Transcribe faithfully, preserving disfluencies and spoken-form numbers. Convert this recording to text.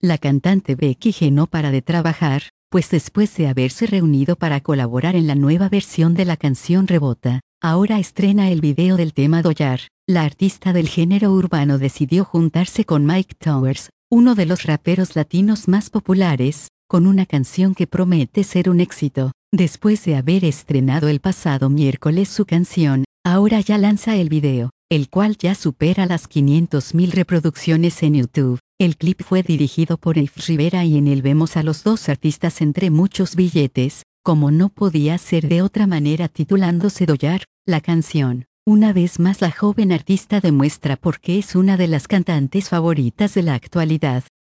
La cantante Becky G no para de trabajar, pues después de haberse reunido para colaborar en la nueva versión de la canción Rebota, ahora estrena el video del tema Doyar. La artista del género urbano decidió juntarse con Mike Towers, uno de los raperos latinos más populares, con una canción que promete ser un éxito. Después de haber estrenado el pasado miércoles su canción, ahora ya lanza el video, el cual ya supera las quinientas mil reproducciones en YouTube. El clip fue dirigido por Eve Rivera y en él vemos a los dos artistas entre muchos billetes, como no podía ser de otra manera titulándose Doyar, la canción. Una vez más la joven artista demuestra por qué es una de las cantantes favoritas de la actualidad.